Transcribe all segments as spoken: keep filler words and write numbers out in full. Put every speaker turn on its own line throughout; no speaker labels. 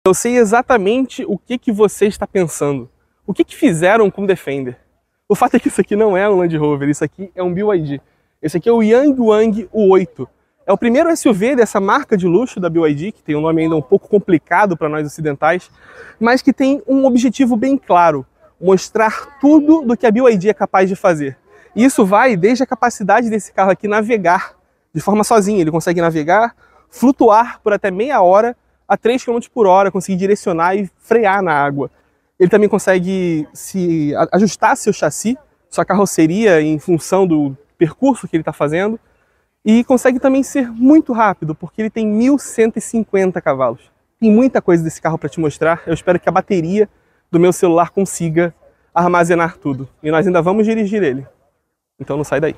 Eu sei exatamente o que, que você está pensando. O que, que fizeram com o Defender? O fato é que isso aqui não é um Land Rover, isso aqui é um B Y D. Esse aqui é o Yangwang U oito. É o primeiro S U V dessa marca de luxo da B Y D, que tem um nome ainda um pouco complicado para nós ocidentais, mas que tem um objetivo bem claro: mostrar tudo do que a B Y D é capaz de fazer. E isso vai desde a capacidade desse carro aqui navegar de forma sozinha. Ele consegue navegar, flutuar por até meia hora a três quilômetros por hora, conseguir direcionar e frear na água. Ele também consegue se ajustar seu chassi, sua carroceria em função do percurso que ele está fazendo, e consegue também ser muito rápido, porque ele tem mil cento e cinquenta cavalos. Tem muita coisa desse carro para te mostrar. Eu espero que a bateria do meu celular consiga armazenar tudo. E nós ainda vamos dirigir ele. Então não sai daí.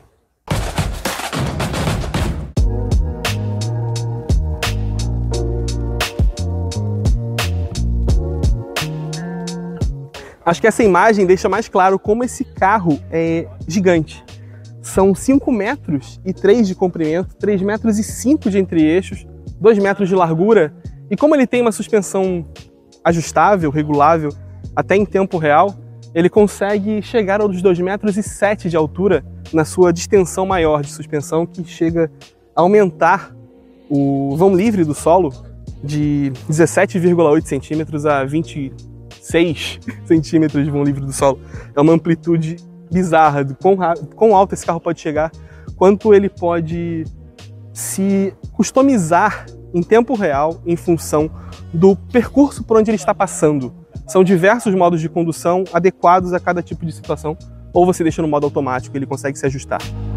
Acho que essa imagem deixa mais claro como esse carro é gigante. São cinco metros e três de comprimento, três metros e cinco de entre-eixos, dois metros de largura. E como ele tem uma suspensão ajustável, regulável, até em tempo real, ele consegue chegar aos dois metros e sete de altura na sua distensão maior de suspensão, que chega a aumentar o vão livre do solo de dezessete vírgula oito centímetros a vinte e seis centímetros de vão livre do solo. É uma amplitude bizarra de quão, quão alto esse carro pode chegar, quanto ele pode se customizar em tempo real em função do percurso por onde ele está passando. São diversos modos de condução adequados a cada tipo de situação, ou você deixa no modo automático, ele consegue se ajustar.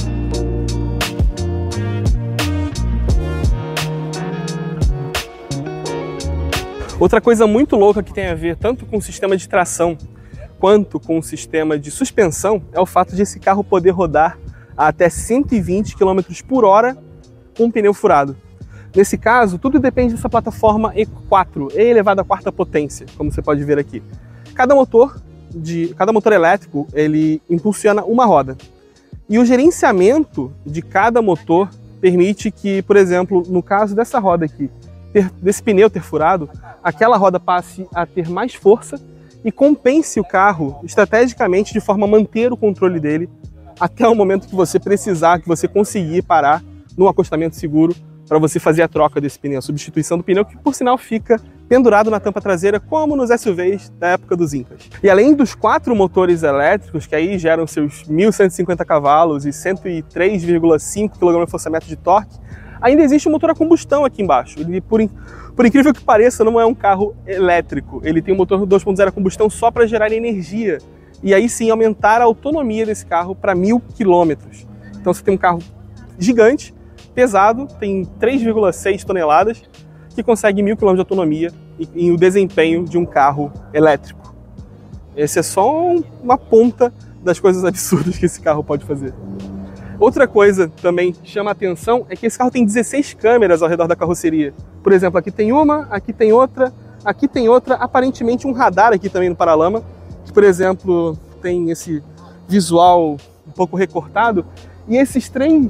Outra coisa muito louca que tem a ver tanto com o sistema de tração quanto com o sistema de suspensão é o fato de esse carro poder rodar a até cento e vinte quilômetros por hora com um pneu furado. Nesse caso, tudo depende dessa plataforma E quatro, E elevado à quarta potência, como você pode ver aqui. Cada motor, de, cada motor elétrico ele impulsiona uma roda. E o gerenciamento de cada motor permite que, por exemplo, no caso dessa roda aqui, ter, desse pneu ter furado, aquela roda passe a ter mais força e compense o carro estrategicamente de forma a manter o controle dele até o momento que você precisar, que você conseguir parar num acostamento seguro para você fazer a troca desse pneu, a substituição do pneu, que por sinal fica pendurado na tampa traseira, como nos S U Vs da época dos Incas. E além dos quatro motores elétricos, que aí geram seus mil cento e cinquenta cavalos e cento e três vírgula cinco quilograma-força-metro de torque, ainda existe um motor a combustão aqui embaixo. Ele, por, in... por incrível que pareça, não é um carro elétrico. Ele tem um motor dois ponto zero a combustão só para gerar energia. E aí sim aumentar a autonomia desse carro para mil quilômetros. Então você tem um carro gigante, pesado, tem três vírgula seis toneladas, que consegue mil quilômetros de autonomia e, e o desempenho de um carro elétrico. Esse é só um, uma ponta das coisas absurdas que esse carro pode fazer. Outra coisa também que chama a atenção é que esse carro tem dezesseis câmeras ao redor da carroceria. Por exemplo, aqui tem uma, aqui tem outra, aqui tem outra, aparentemente um radar aqui também no paralama, que, por exemplo, tem esse visual um pouco recortado, e esses três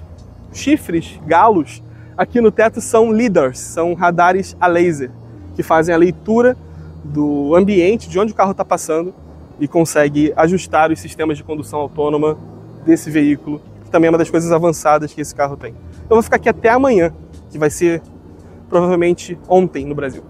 chifres, galos, aqui no teto são lidars, são radares a laser, que fazem a leitura do ambiente, de onde o carro está passando, e consegue ajustar os sistemas de condução autônoma desse veículo, que também é uma das coisas avançadas que esse carro tem. Eu vou ficar aqui até amanhã, que vai ser provavelmente ontem no Brasil.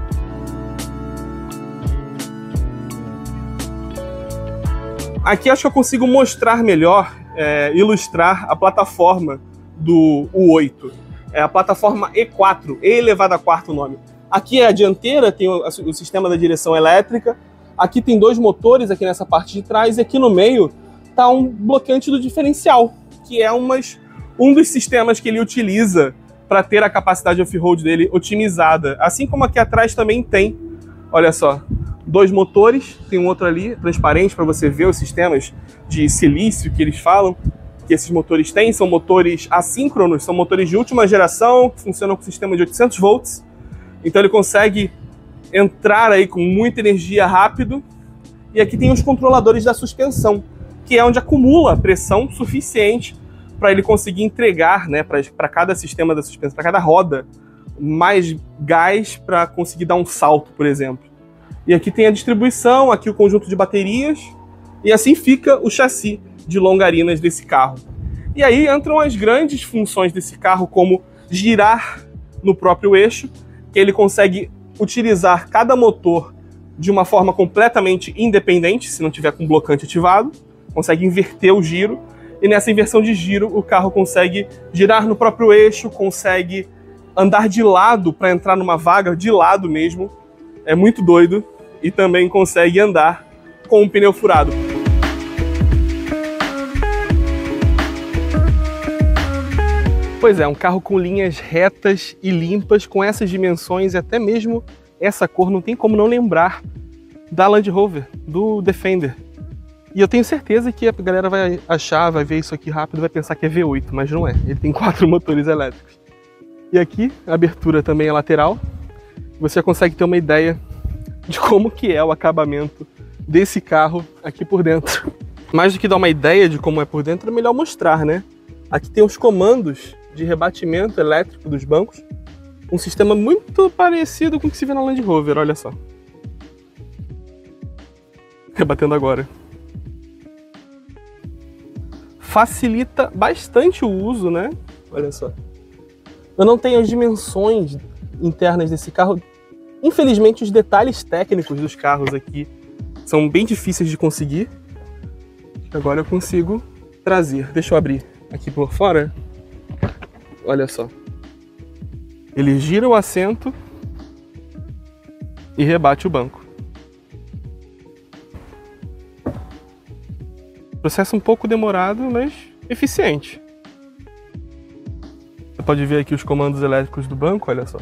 Aqui acho que eu consigo mostrar melhor, é, ilustrar a plataforma do U oito. É a plataforma E quatro, E elevado a quarto nome. Aqui é a dianteira, tem o, o sistema da direção elétrica. Aqui tem dois motores aqui nessa parte de trás, e aqui no meio está um bloqueante do diferencial, que é umas, um dos sistemas que ele utiliza para ter a capacidade off-road dele otimizada. Assim como aqui atrás também tem, olha só, dois motores, tem um outro ali, transparente, para você ver os sistemas de silício que eles falam, que esses motores têm. São motores assíncronos, são motores de última geração, que funcionam com sistema de oitocentos volts, então ele consegue entrar aí com muita energia rápido. E aqui tem os controladores da suspensão, que é onde acumula pressão suficiente para ele conseguir entregar, né, para cada sistema da suspensão, para cada roda, mais gás para conseguir dar um salto, por exemplo. E aqui tem a distribuição, aqui o conjunto de baterias, e assim fica o chassi de longarinas desse carro. E aí entram as grandes funções desse carro, como girar no próprio eixo, que ele consegue utilizar cada motor de uma forma completamente independente, se não tiver com blocante ativado, consegue inverter o giro, e nessa inversão de giro o carro consegue girar no próprio eixo, consegue andar de lado para entrar numa vaga, de lado mesmo, é muito doido, e também consegue andar com o pneu furado. Pois é, um carro com linhas retas e limpas, com essas dimensões e até mesmo essa cor, não tem como não lembrar da Land Rover, do Defender. E eu tenho certeza que a galera vai achar, vai ver isso aqui rápido, vai pensar que é V oito, mas não é. Ele tem quatro motores elétricos. E aqui, a abertura também é lateral. Você consegue ter uma ideia de como que é o acabamento desse carro aqui por dentro. Mais do que dar uma ideia de como é por dentro, é melhor mostrar, né? Aqui tem os comandos de rebatimento elétrico dos bancos. Um sistema muito parecido com o que se vê na Land Rover, olha só. Rebatendo agora. Facilita bastante o uso, né? Olha só. Eu não tenho as dimensões internas desse carro. Infelizmente, os detalhes técnicos dos carros aqui são bem difíceis de conseguir. Agora eu consigo trazer. Deixa eu abrir aqui por fora. Olha só. Ele gira o assento e rebate o banco. Processo um pouco demorado, mas eficiente. Você pode ver aqui os comandos elétricos do banco, olha só.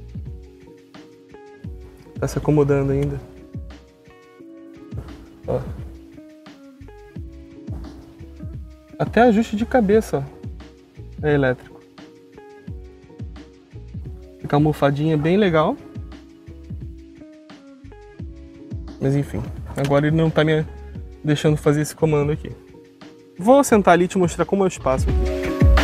Tá se acomodando ainda. Ó. Até ajuste de cabeça, ó. É elétrico. Fica uma almofadinha bem legal. Mas enfim, agora ele não tá me deixando fazer esse comando aqui. Vou sentar ali e te mostrar como é o espaço aqui.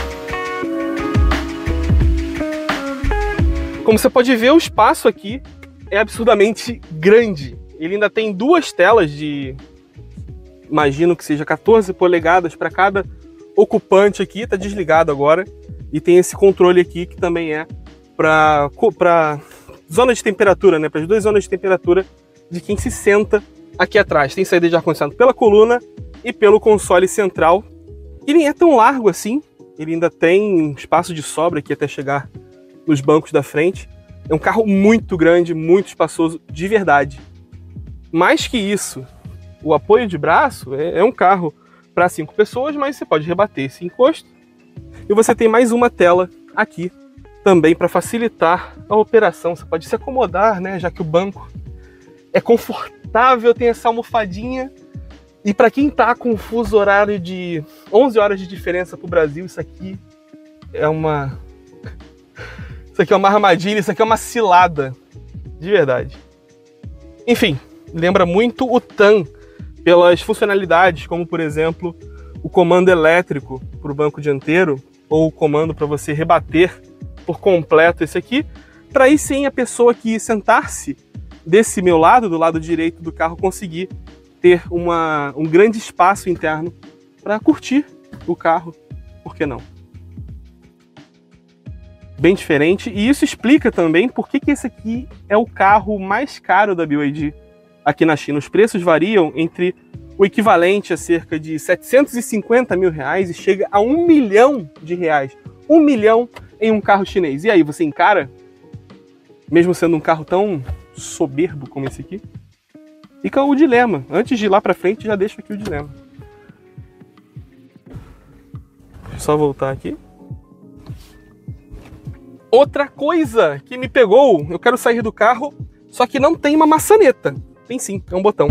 Como você pode ver, o espaço aqui é absurdamente grande. Ele ainda tem duas telas de, imagino que seja quatorze polegadas para cada ocupante aqui. Está desligado agora. E tem esse controle aqui que também é para para zona de temperatura, né? Para as duas zonas de temperatura de quem se senta aqui atrás. Tem saída de ar-condicionado pela coluna e pelo console central. Ele nem é tão largo assim. Ele ainda tem espaço de sobra aqui até chegar nos bancos da frente. É um carro muito grande, muito espaçoso, de verdade. Mais que isso, o apoio de braço é, é um carro para cinco pessoas, mas você pode rebater esse encosto. E você tem mais uma tela aqui também para facilitar a operação. Você pode se acomodar, né, já que o banco é confortável, tem essa almofadinha. E para quem tá com um fuso horário de onze horas de diferença para o Brasil, isso aqui é uma... Isso aqui é uma armadilha, isso aqui é uma cilada. De verdade. Enfim, lembra muito o T A M pelas funcionalidades, como por exemplo, o comando elétrico para o banco dianteiro, ou o comando para você rebater por completo esse aqui, para aí sim a pessoa que sentar-se desse meu lado, do lado direito do carro, conseguir ter uma, um grande espaço interno para curtir o carro, por que não? Bem diferente, e isso explica também por que que esse aqui é o carro mais caro da B Y D aqui na China. Os preços variam entre o equivalente a cerca de setecentos e cinquenta mil reais e chega a um milhão de reais. Um milhão em um carro chinês. E aí, você encara? Mesmo sendo um carro tão soberbo como esse aqui? Fica o dilema. Antes de ir lá pra frente, já deixo aqui o dilema. Deixa eu só voltar aqui. Outra coisa que me pegou, eu quero sair do carro, só que não tem uma maçaneta. Tem sim, é um botão.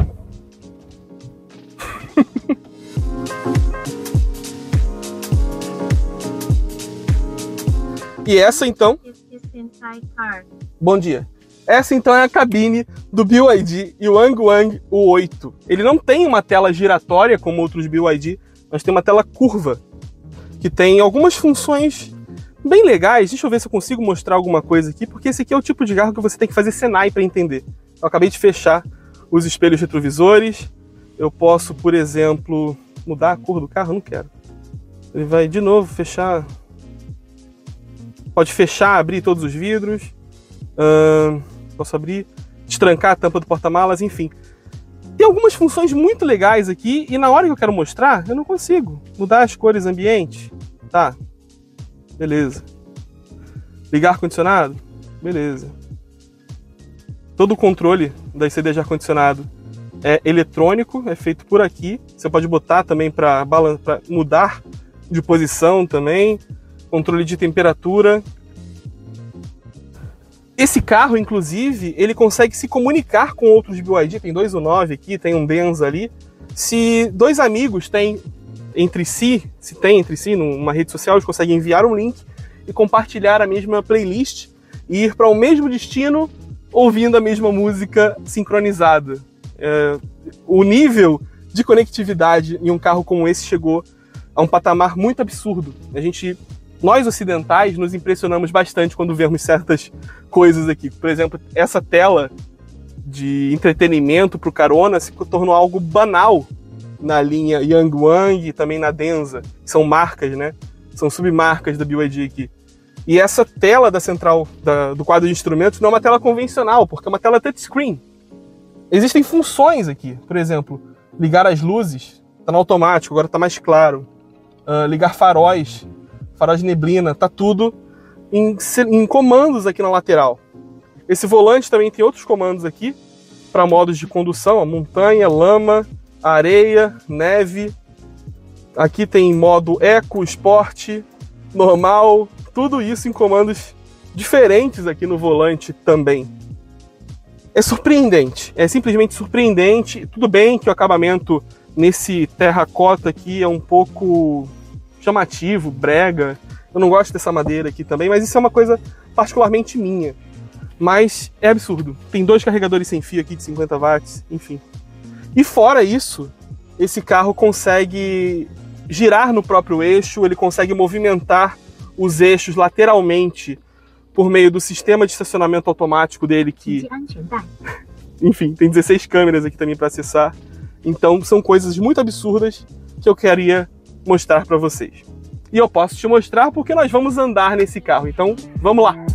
E essa então... Bom dia. Essa então é a cabine do B Y D Yuanguang U oito. Ele não tem uma tela giratória como outros B Y D, mas tem uma tela curva, que tem algumas funções bem legais. Deixa eu ver se eu consigo mostrar alguma coisa aqui, porque esse aqui é o tipo de carro que você tem que fazer Senai para entender. Eu acabei de fechar os espelhos retrovisores. Eu posso, por exemplo, mudar a cor do carro? Não quero. Ele vai de novo fechar. Pode fechar, abrir todos os vidros. Uh, posso abrir, destrancar a tampa do porta-malas, enfim. Tem algumas funções muito legais aqui e na hora que eu quero mostrar, eu não consigo mudar as cores ambientes. Tá, beleza. Ligar ar-condicionado? Beleza. Todo o controle das C Ds de ar-condicionado é eletrônico, é feito por aqui. Você pode botar também para mudar de posição também. Controle de temperatura. Esse carro, inclusive, ele consegue se comunicar com outros B Y D. Tem dois U nove aqui, tem um Benz ali. Se dois amigos têm entre si, se tem entre si numa rede social, eles conseguem enviar um link e compartilhar a mesma playlist e ir para o mesmo destino ouvindo a mesma música sincronizada. É, o nível de conectividade em um carro como esse chegou a um patamar muito absurdo. A gente... Nós ocidentais nos impressionamos bastante quando vemos certas coisas aqui. Por exemplo, essa tela de entretenimento para o carona se tornou algo banal na linha Yangwang e também na Denza, que são marcas, né? São submarcas da B Y D aqui. E essa tela da central da, do quadro de instrumentos não é uma tela convencional, porque é uma tela touchscreen. Existem funções aqui, por exemplo, ligar as luzes, está no automático, agora está mais claro. Uh, ligar faróis, farol de neblina, tá tudo em, em comandos aqui na lateral. Esse volante também tem outros comandos aqui para modos de condução, a montanha, lama, areia, neve. Aqui tem modo eco, esporte, normal, tudo isso em comandos diferentes aqui no volante também. É surpreendente, é simplesmente surpreendente. Tudo bem que o acabamento nesse terracota aqui é um pouco chamativo, brega. Eu não gosto dessa madeira aqui também, mas isso é uma coisa particularmente minha. Mas é absurdo. Tem dois carregadores sem fio aqui de cinquenta watts, enfim. E fora isso, esse carro consegue girar no próprio eixo, ele consegue movimentar os eixos lateralmente por meio do sistema de estacionamento automático dele que... Enfim, tem dezesseis câmeras aqui também para acessar. Então são coisas muito absurdas que eu queria mostrar para vocês. E eu posso te mostrar porque nós vamos andar nesse carro. Então, vamos lá!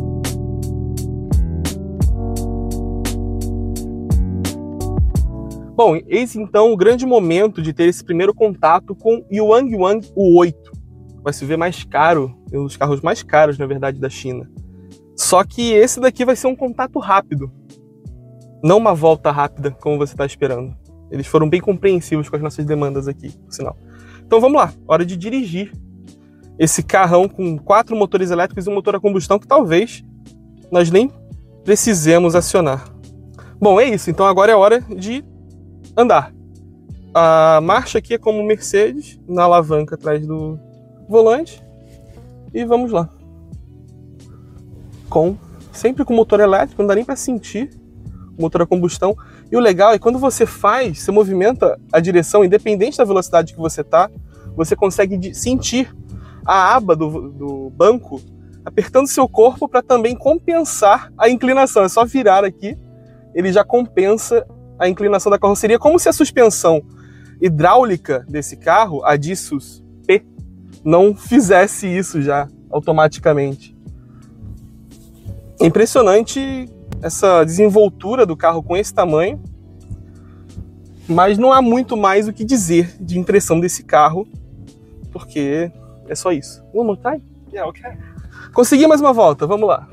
Bom, eis então o grande momento de ter esse primeiro contato com o Yangwang U oito. Vai se ver mais caro, é um dos carros mais caros, na verdade, da China. Só que esse daqui vai ser um contato rápido. Não uma volta rápida, como você está esperando. Eles foram bem compreensivos com as nossas demandas aqui, por sinal. Então vamos lá, hora de dirigir esse carrão com quatro motores elétricos e um motor a combustão que talvez nós nem precisemos acionar. Bom, é isso. Então agora é hora de andar. A marcha aqui é como Mercedes, na alavanca atrás do volante. E vamos lá. Com, sempre com motor elétrico, não dá nem para sentir o motor a combustão. E o legal é que quando você faz, você movimenta a direção, independente da velocidade que você está, você consegue sentir a aba do, do banco apertando seu corpo para também compensar a inclinação. É só virar aqui, ele já compensa a inclinação da carroceria, como se a suspensão hidráulica desse carro, a Dissus P, não fizesse isso já automaticamente. É impressionante essa desenvoltura do carro com esse tamanho, mas não há muito mais o que dizer de impressão desse carro, porque é só isso. One more time? Yeah, okay. Consegui mais uma volta, vamos lá.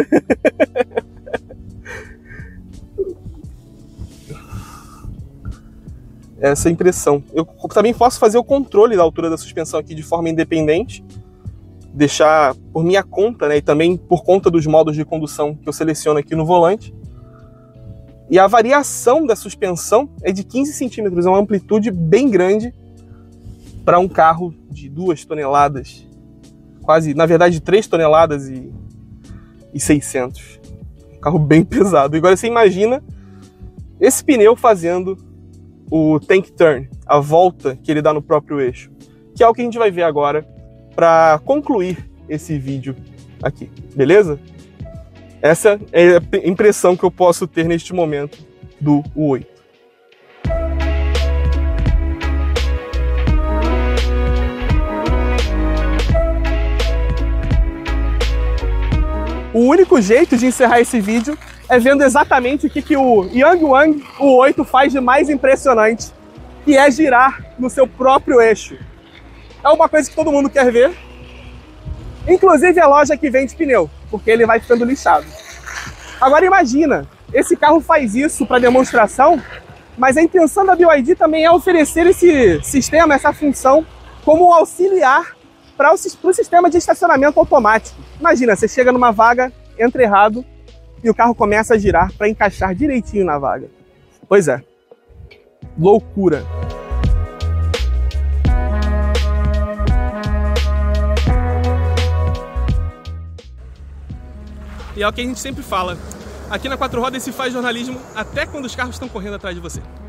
Essa impressão. Eu também posso fazer o controle da altura da suspensão aqui de forma independente, deixar por minha conta, né, e também por conta dos modos de condução que eu seleciono aqui no volante. E a variação da suspensão é de quinze centímetros, é uma amplitude bem grande para um carro de duas toneladas, quase, na verdade, três toneladas e, e seiscentos. Um carro bem pesado. E agora você imagina esse pneu fazendo o tank turn, a volta que ele dá no próprio eixo, que é o que a gente vai ver agora para concluir esse vídeo aqui, beleza? Essa é a impressão que eu posso ter neste momento do U oito. O único jeito de encerrar esse vídeo é vendo exatamente o que, que o Yangwang U oito faz de mais impressionante, que é girar no seu próprio eixo. É uma coisa que todo mundo quer ver, inclusive a loja que vende pneu, porque ele vai ficando lixado. Agora imagina, esse carro faz isso para demonstração, mas a intenção da B Y D também é oferecer esse sistema, essa função, como auxiliar para o sistema de estacionamento automático. Imagina, você chega numa vaga, entra errado e o carro começa a girar para encaixar direitinho na vaga. Pois é, loucura. E é o que a gente sempre fala, aqui na Quatro Rodas se faz jornalismo até quando os carros estão correndo atrás de você.